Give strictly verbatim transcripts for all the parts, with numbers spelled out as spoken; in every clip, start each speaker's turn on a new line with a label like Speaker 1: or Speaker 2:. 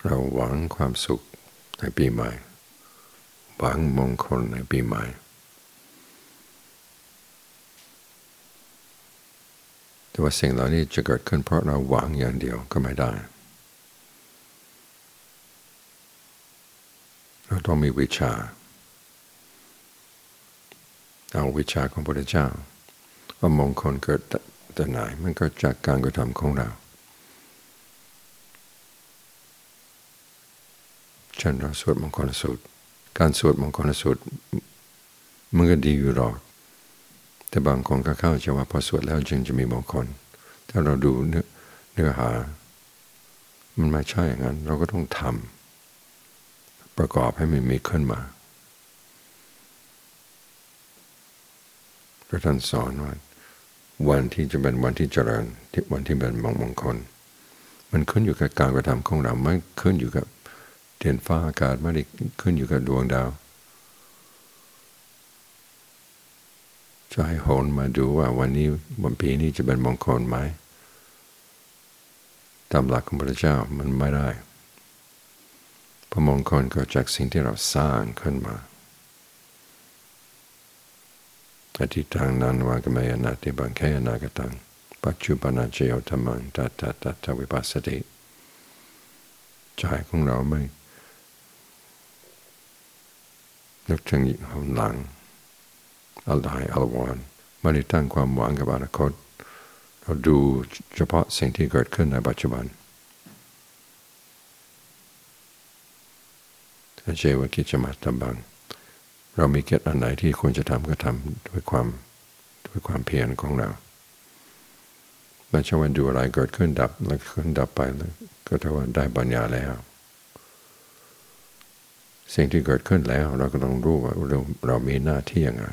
Speaker 1: เราหวังความสุขในปีใหม่หวังมงคลในปีใหม่แต่ว่าสิ่งเหล่านี้จะเกิดขึ้นเพราะเราหวังอย่างเดียวก็ไม่ได้เราต้องมีวิชาเอาวิชาของพระพุทธเจ้าว่ามงคลเกิดแต่ไหนมันก็จากการกระทำของเราเช่นเราสวดมงคลสูตรการสวดมงคลสูตรมันก็ดีอยู่หรอกแต่บางคนก็เข้าใจว่าพอสวดแล้วจึงจะมีมงคลถ้าเราดูเนื้อเนื้อหามันไม่ใช่อย่างนั้นเราก็ต้องทำประกอบให้มันมีขึ้นมาพระท่านสอนว่าวันที่จะเป็นวันที่เจริญวันที่เป็นมงคลมันขึ้นอยู่กับการกระทำของเราไม่ขึ้นอยู่กับเดินฟ้าอากาศไม่ได้ขึ้นอยู่กับดวงดาวจะให้โหนมาดูว่าวันนี้วันปีนี้จะเป็นมงคลไหมตามหลักของพระเจ้ามันไม่ได้เพราะมงคลเกิดจากสิ่งที่เราสร้างขึ้นมาอธิตังนันวากเมยนาติบังแคยนากตังปัจจุบันเจโยธรรมังตัตตะตัตถวิปัสสติใจของเราไม่นึกถึงหลังอะไรอลวรไม่ได้ตั้งความหวังกับอนาคตเราดูเฉพาะสิ่งที่เกิดขึ้นในปัจจุบันเจวกิจมัตตบังเรามีกิจอันไหนที่ควรจะทำก็ทำด้วยความด้วยความเพียรของเราไม่ใช่ว่าดูอะไรเกิดขึ้นดับแล้วขึ้นดับไปแล้วก็ถือว่าได้ปัญญาแล้วสิ่งที่เกิดขึ้นแล้วเราก็ต้องรู้ว่าเราเรามีหน้าที่ยังไง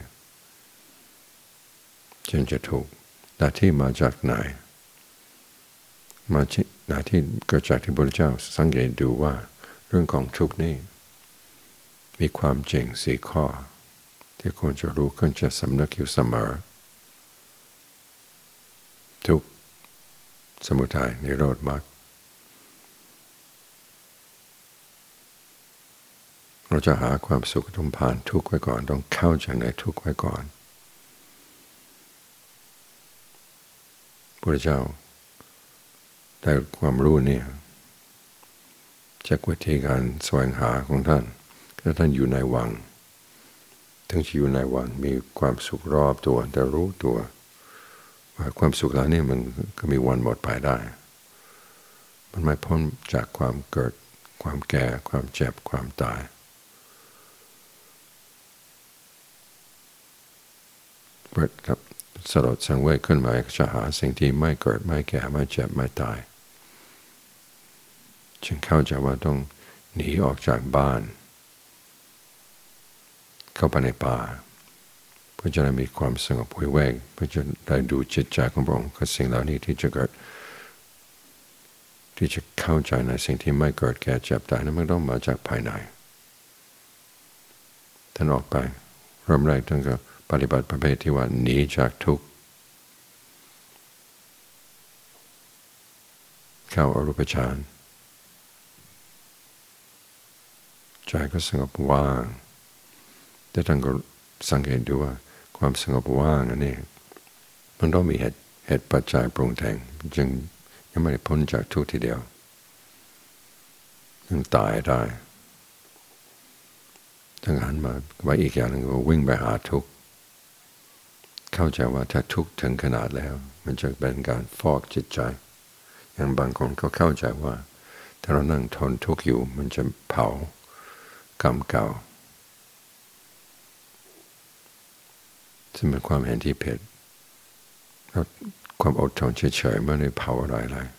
Speaker 1: จึงจะถูกหน้าที่มาจากไหนมาหน้าที่เกิดจากที่พระพุทธเจ้าสังเกตดูว่าเรื่องของทุกข์นี่มีความจริงสี่ข้อที่ควรจะรู้ควรจะสำนึกอยู่เสมอทุกข์สมุทัยนิโรธมรรคเราจะหาความสุขต้องผ่านทุกข์ไว้ก่อนต้องเข้าใจในทุกข์ไว้ก่อนพระเจ้าได้ความรู้เนี่ยจากวิธีการแสวงหาของท่านถ้าท่านอยู่ในวังถึงจะอยู่ในวังมีความสุขรอบตัวแต่รู้ตัวว่าความสุขเหล่านี้มันก็มีวันหมดไปได้มันไม่พ้นจากความเกิดความแก่ความเจ็บความตายเปิดครับสลดสังเวชขึ้นมาจะหาสิ่งที่ไม่เกิดไม่แก่ไม่เจ็บไม่ตายจึงเข้าใจว่าต้องหนีออกจากบ้านเข้าไปในป่าเพื่อจะได้มีความสงบวิเวกเพื่อจะได้ดูจิตใจของพระองค์กับสิ่งเหล่านี้ที่จะเกิดที่จะเข้าใจในสิ่งที่ไม่เกิดแก่เจ็บตายนั้นมันต้องมาจากภายในท่านออกไปเริ่มแรกท่านก็ปฏิบัติประเภทที่ว่าหนีจากทุกข์เข้าอรูปฌานใจก็สงบว่างแต่ท่านก็สังเกตดูว่าความสงบว่างอันนี้มันต้องมีเหตุเหตุปัจจัยปรุงแต่งจึงยังไม่ได้พ้นจากทุกข์ทีเดียวยังตายได้ทั้งหันมาไว้อีกอย่างหนึ่งก็วิ่งไปหาทุกข์เข้าใจว่าถ้าทุกข์ถึงขนาดแล้วมันจะเป็นการฟอกจิตใจอย่างบางคนก็เข้าใจว่าถ้าเรานั่งทนทุกข์อยู่มันจะเผากรรมเก่าซึ่งเป็นความเห็นที่ผิดแล้วความอดทนเฉยๆไม่ได้เผาอะไรเลย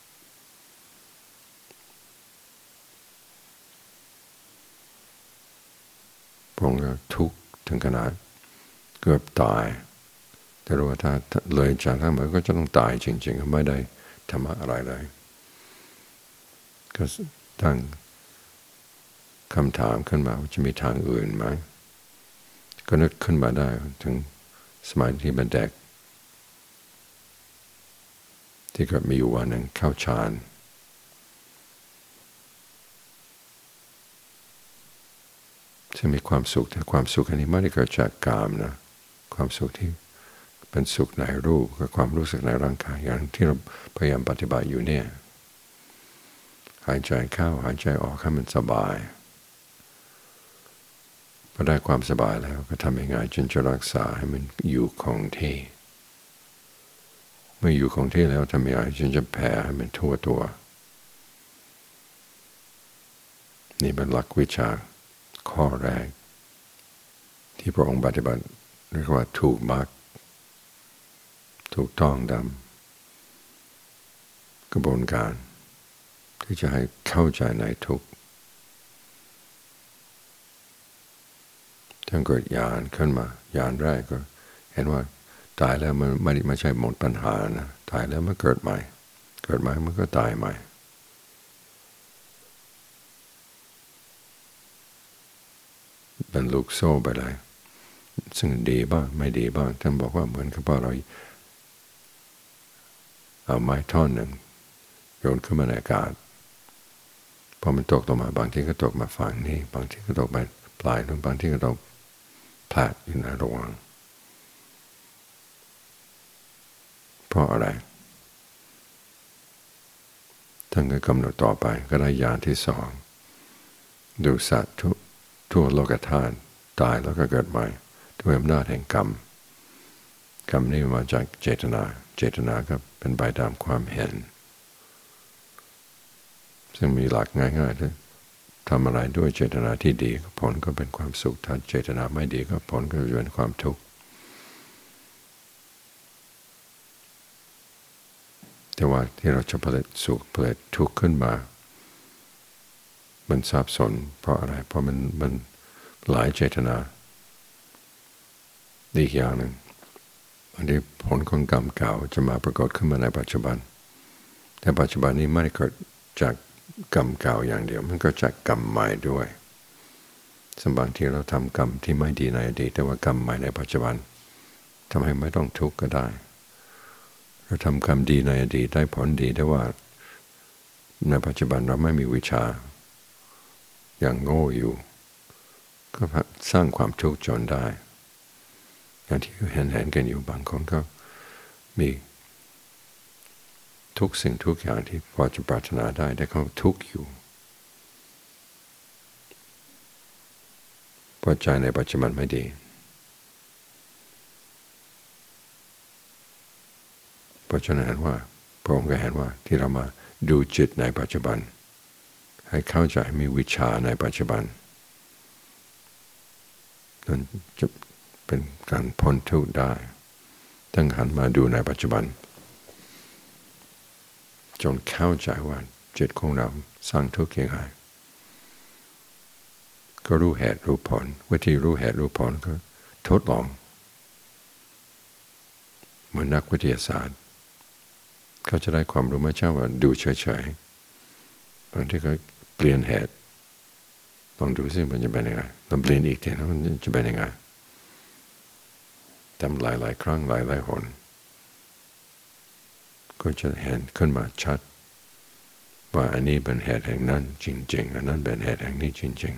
Speaker 1: พงก็ทุกข์ถึงขนาดเกือบตายแต่รู้ว่าถ้าเลยจากทั้งหมดก็จะต้องตายจริงๆไม่ได้ทำอะไรเลยก็ตั้งคำถามขึ้นมาว่าจะมีทางอื่นไหมก็นึกขึ้นมาได้ถึงสมัยที่เป็นเด็กที่ก็มีอยู่วันหนึ่งเข้าฌานจะมีความสุขแต่ความสุขอันนี้ไม่ได้เกิดจากกามนะความสุขที่เป็นสุขในรูปกับความรู้สึกในร่างกายอย่างที่เราพยายามปฏิบัติอยู่เนี่ยหายใจเข้าหายใจออกให้มันสบายพอได้ความสบายแล้วก็ทำยังไงจนจะรักษาให้มันอยู่คงที่เมื่ออยู่คงที่แล้วทำยังไงจนจะแผ่ให้มันทั่วตัวนี่เป็นหลักวิชาข้อแรกที่พระองค์ปฏิบัติเรียกว่าถูกมรรคถูกต้องตามกระบวนการที่จะให้เข้าใจในทุกข์ทั้งเกิดญาณขึ้นมาญาณแรกก็เห็นว่าตายแล้วมันไม่ไม่ใช่หมดปัญหานะตายแล้วมันเกิดใหม่เกิดใหม่มันก็ตายใหม่เป็นลูกโซ่ไปเลยซึ่งดีบ้างไม่ดีบ้างท่านบอกว่าเหมือนกับว่าเราเอาไม้ท่อนหนึ่งโยนขึ้นมาในอากาศพอมันตกลงมาบางทีก็ตกมาฝั่งนี้บางทีก็ตกมาปลายนู้นบางทีก็ตกพลาดอยู่ในระหว่างเพราะอะไรท่านก็กำหนดต่อไปก็ได้ญาณที่สองดูสัตว์ทุกทั่วโลกธาตุตายแล้วก็เกิดใหม่ด้วยอำนาจแห่งกรรมกรรมนี้มาจากเจตนาเจตนาก็เป็นไปตามความเห็นซึ่งมีหลักง่ายๆที่ทำอะไรด้วยเจตนาที่ดีผลก็เป็นความสุขถ้าเจตนาไม่ดีก็ผลก็จะเป็นความทุกข์แต่ว่าที่เราจะผลิตสุขผลิตทุกข์ขึ้นมามันสับสนเพราะอะไรเพราะมันมันหลายเจตนาอีกอย่างหนึ่งอันนี้ผลของกรรมเก่าจะมาปรากฏขึ้นมาในปัจจุบันแต่ปัจจุบันนี้ไม่ได้เกิดจากกรรมเก่าอย่างเดียวมันก็จากกรรมใหม่ด้วยสมบางทีเราทำกรรมที่ไม่ดีในอดีตแต่ว่ากรรมใหม่ในปัจจุบันทำให้ไม่ต้องทุกข์ก็ได้เราทำกรรมดีในอดีตได้ผลดีแต่ว่าในปัจจุบันเราไม่มีวิชาอย่างโง่อยู่ก็สร้างความทุกข์จนได้อย่างที่เห็นเห็นกันอยู่บางคนก็มีทุกสิ่งทุกอย่างที่พอจะปรารถนาได้แต่เขาทุกข์อยู่เพราะใจในปัจจุบันไม่ดีเพราะฉะนั้นว่าพระองค์ก็เห็นว่าที่เรามาดูจิตในปัจจุบันให้เข้าใจมีวิชาในปัจจุบันนั่นจะเป็นการพ้นทุกข์ได้ตั้งหันมาดูในปัจจุบันจนเข้าใจว่าจิตของเราสร้างทุกข์ยังไงก็รู้เหตุรู้ผลวิธีรู้เหตุรู้ผลก็ทดลองเหมือนนักวิทยาศาสตร์เขาจะได้ความรู้ไม่ใช่ว่าดูเฉยๆบางทีก็เปลี่ยนเหตุลองดูซิมันจะเป็นยังไงลองเปลี่ยนอีกทีแล้วมันจะเป็นยังไงทำหลายๆครั้งหลายๆหนก็จะเห็นขึ้นมาชัดว่าอันนี้เป็นเหตุแห่งนั้นจริงๆอันนั้นเป็นเหตุแห่งนี้จริง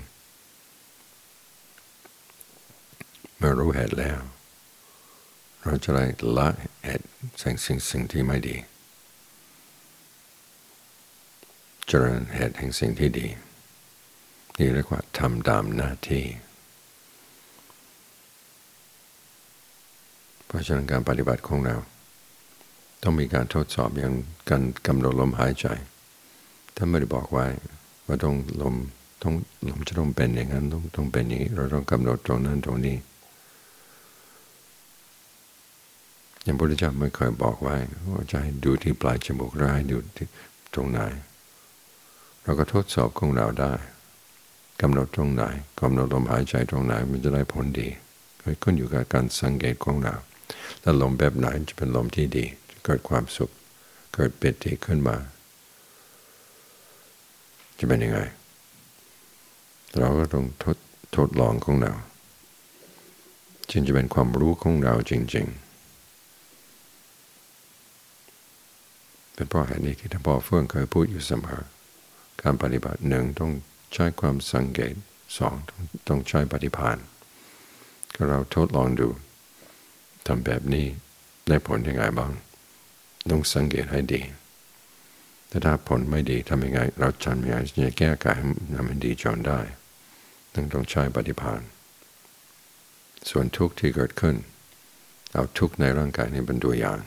Speaker 1: ๆเมื่อรู้เหตุแล้วเราจะได้ละเหตุสิ่งสิ่งสิ่งที่ไม่ดีเจริญเหตุแห่งสิ่งที่ดีนี่เรียกว่าทำตามหน้าที่เพราะฉะนั้นการปฏิบัติของเราต้องมีการทดสอบอย่างการกำหนดลมหายใจถ้าไม่ได้บอกไว้ว่าต้องลมต้องลมจะต้องเป็นอย่างนั้นต้องต้องเป็นอย่างนี้เราต้องกำหนดตรงนั้นตรงนี้อย่างพระพุทธเจ้าไม่เคยบอกไว้ว่าจะให้ดูที่ปลายจมูกหรือให้ดูที่ตรงไหนเราก็ทดสอบของเราได้กำหนดตรงไหนกำหนดลมหายใจตรงไหนมันจะได้ผลดีขึ้นอยู่กับการสังเกตของเราแล้วลมแบบไหนจะเป็นลมที่ดีจะเกิดความสุขเกิดปิติขึ้นมาจะเป็นยังไงเราก็ต้องทดทดลองของเราจึงจะเป็นความรู้ของเราจริงๆเป็นเพราะเหตุนี้ที่พ่อเฟื่องเคยพูดอยู่เสมอการปฏิบัติหนึ่งต้องใช้ความสังเกตสองต้องใช้ปฏิภาณก็เราทดลองดูทำแบบนี้ได้ผลยังไงบ้างต้องสังเกตให้ดีแต่ถ้าผลไม่ดีทำยังไงเราทำยังไงจะแก้ไขให้มันดีจนได้ต้องต้องใช้ปฏิภาณส่วนทุกข์ที่เกิดขึ้นเอาทุกข์ในร่างกายนี้เป็นตัวอย่าง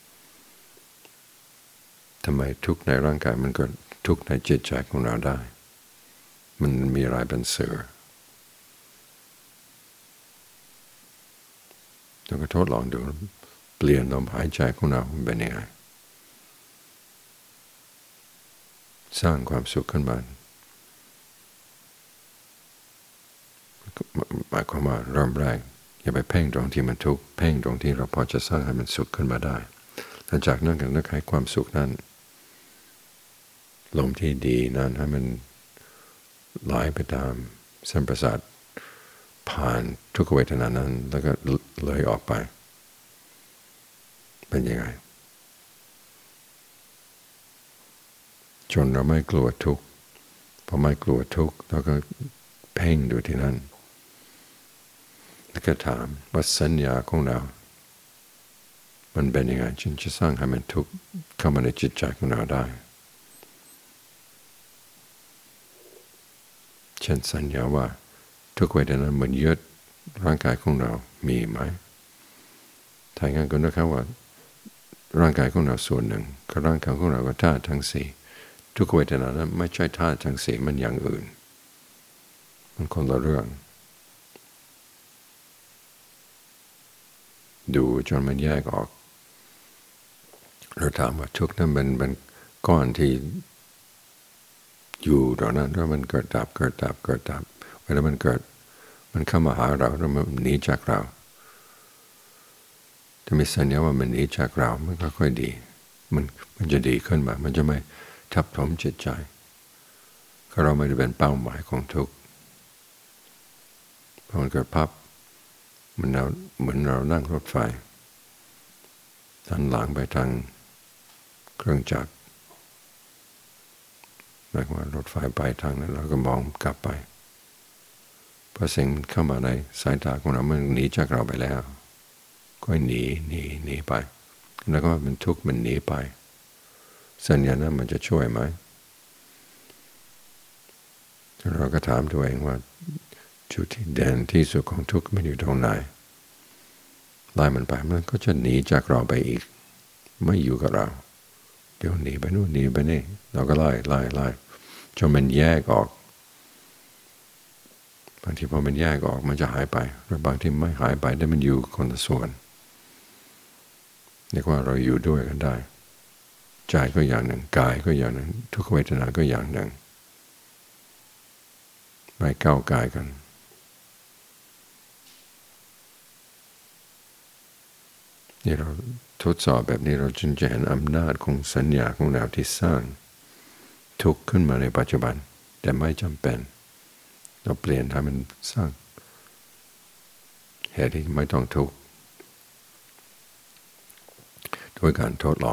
Speaker 1: ทำไมทุกข์ในร่างกายมันเกิดทุกข์ในจิตใจของเราได้มันมีอะไรเป็นสื่อเราก็ทดลองดูเปลี่ยนลมหายใจของเราเป็นยังไงสร้างความสุขขึ้นมาหมายความว่าเริ่มแรกอย่าไปเพ่งตรงที่มันทุกข์เพ่งตรงที่เราพอจะสร้างให้มันสุขขึ้นมาได้หลังจากนั้นก็นึกให้ความสุขนั้นลมที่ดีนั้นให้มันไหลไปตามเส้นประสาทผ่านทุกเวทนานั้นแล้วก็เลยออกไปเป็นยังไงจนเราไม่กลัวทุกข์พอไม่กลัวทุกข์เราก็เพ่งดูที่นั่นแล้วก็ถามว่าสัญญาของเรามันเป็นยังไงจึงจะสร้างให้มันทุกข์เข้ามาในจิตใจของเราได้เช่นสัญญาว่าทุกเวทนาเหมือนยึดร่างกายของเรามีไหมถ้าอย่างนั้นก็นะครับว่าร่างกายของเราส่วนหนึ่งกับร่างกายของเราก็ธาตุทั้งสี่ทุกเวทนานั้นไม่ใช่ธาตุทั้งสี่มันอย่างอื่นมันคนละเรื่องดูจนมันแยกออกเราถามว่าทุกนั้นเป็นเป็นก้อนที่อยู่ตรงนั้นแล้วมันเกิดดับเกิดดับเกิดดับเวลามันเกิดมันเข้ามาหาเราแล้วมันหนีจากเราถ้ามีสัญญาว่ามันหนีจากเรามันก็ค่อยดีมันมันจะดีขึ้นมามันจะไม่ทับถมจิตใจก็เราไม่ได้เป็นเป้าหมายของทุกข์พอมันเกิดพับมันเราเหมือนเรานั่งรถไฟหันหลังไปทางเครื่องจักรหมายความว่ารถไฟไปทางนั้นเราก็มองกลับไปพอสิ่งเข้ามาในสายตาของเรามันหนีจากเราไปแล้วก็หนีหนีหนีไปแล้วก็มันทุกข์มันหนีไปสัญญานั้นมันจะช่วยไหมเราก็ถามตัวเองว่าจุดที่แดนที่สุดของทุกข์มันอยู่ตรงไหนไล่มันไปมันก็จะหนีจากเราไปอีกไม่อยู่กับเราเดี๋ยวหนีไปนู่นหนีไปนี่เราก็ไล่ไล่ไล่จนมันแยกออกบางทีพอมันแยกออกมันจะหายไปหรือบางทีไม่หายไปแต่มันอยู่คนละส่วนเรียกว่าเราอยู่ด้วยกันได้ใจก็อย่างหนึ่งกายก็อย่างหนึ่งทุกเวทนาก็อย่างหนึ่งไม่ก้าวกายกันนี่เราทดสอบแบบนี้เราจึงจะเห็นอำนาจของสัญญาของเราที่สร้างทุกข์ขึ้นมาในปัจจุบันแต่ไม่จำเป็นเราเปลี่ยนให้มันสร้างเหตุที่ไม่ต้องทุกข์ด้วยการทดลอง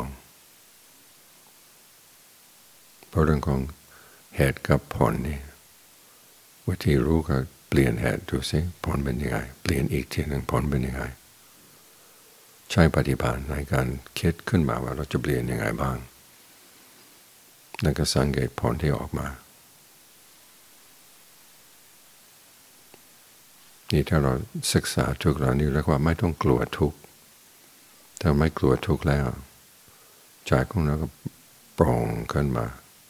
Speaker 1: เพราะเรื่องของเหตุกับผลนี่วิธีรู้ก็เปลี่ยนเหตุดูสิผลเป็นยังไงเปลี่ยนอีกทีหนึ่งผลเป็นยังไงใช้ปฏิภาณในการคิดขึ้นมาว่าเราจะเปลี่ยนยังไงบ้างแล้วก็สังเกตผลที่ออกมานี่ถ้าเราศึกษาทุกเหล่านี้เรียกว่าไม่ต้องกลัวทุกข์ถ้าไม่กลัวทุกข์แล้วใจของเราก็โปร่งขึ้นมา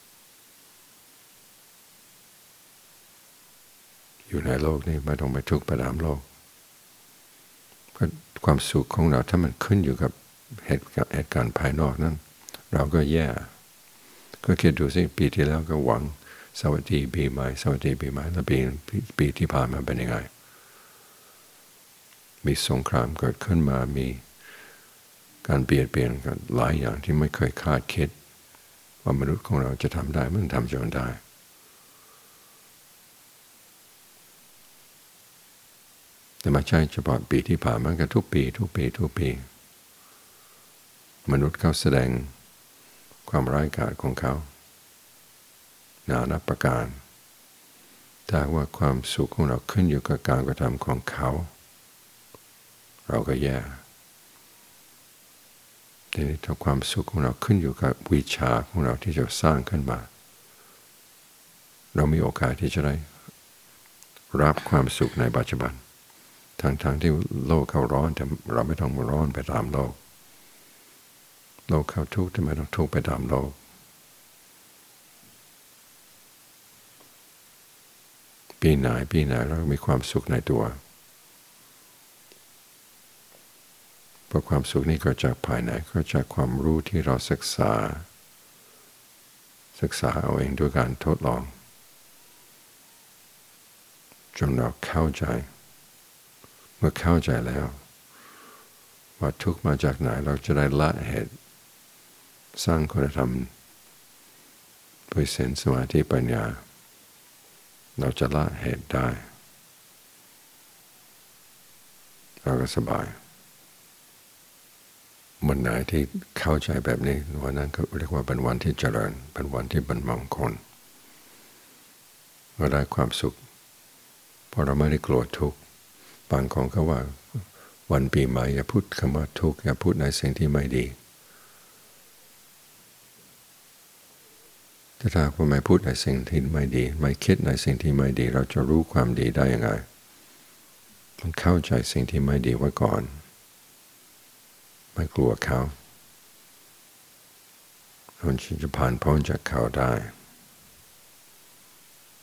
Speaker 1: อยู่ในโลกนี้ไม่ต้องไปทุกข์ไปตามโลกก็ความสุขของเราถ้ามันขึ้นอยู่กับเหตุเหตุการณ์ภายนอกนั้นเราก็แย่ก็คิดดูสิปีที่แล้วก็หวังสวัสดีปีใหม่สวัสดีปีใหม่แล้วปีปีที่ผ่านมาเป็นยังไงมีสงครามเกิดขึ้นมามีการเปลี่ยนเปลี่ยนกันหลายอย่างที่ไม่เคยคาดคิดว่ามนุษย์ของเราจะทำได้มันทำจนได้แต่ไม่ใช่เฉพาะปีที่ผ่านมาก็ทุกปีทุกปีทุกปีมนุษย์เขาแสดงความร้ายกาจของเขานานับประการถ้าว่าความสุขของเราขึ้นอยู่กับการกระทำของเขาเราก็แย่ทีนี้ถ้าความสุขของเราขึ้นอยู่กับวิชาของเราที่จะสร้างขึ้นมาเรามีโอกาสที่จะได้รับความสุขในปัจจุบันทั้งๆที่โลกเขาร้อนแต่เราไม่ต้องร้อนไปตามโลกโลกเขาทุกข์แต่ไม่ต้องทุกข์ไปตามโลกปีไหนปีไหนเรามีความสุขในตัวเพราะความสุขนี้ก็จากภายในก็จากความรู้ที่เราศึกษาศึกษาเอาเองด้วยการทดลองจนเราเข้าใจเมื่อเข้าใจแล้วว่าทุกข์มาจากไหนเราจะได้ละเหตุสร้างคุณธรรมด้วยศีลสมาธิปัญญาเราจะละเหตุได้เราก็สบายวันไหนที่เข้าใจแบบนี้วันนั้นก็เรียกว่าเป็นวันที่เจริญเป็นวันที่เป็นมงคลเราได้ความสุขเพราะเราไม่ได้กลัวทุกข์บางคนก็ว่าวันปีใหม่อย่าพูดคำว่าทุกข์อย่าพูดในสิ่งที่ไม่ดีแต่ถ้าเราไม่พูดในสิ่งที่ไม่ดีไม่คิดในสิ่งที่ไม่ดีเราจะรู้ความดีได้ยังไงมันเข้าใจสิ่งที่ไม่ดีไว้ก่อนไม่กลัวเขาเราจะผ่านพ้นจากเขาได้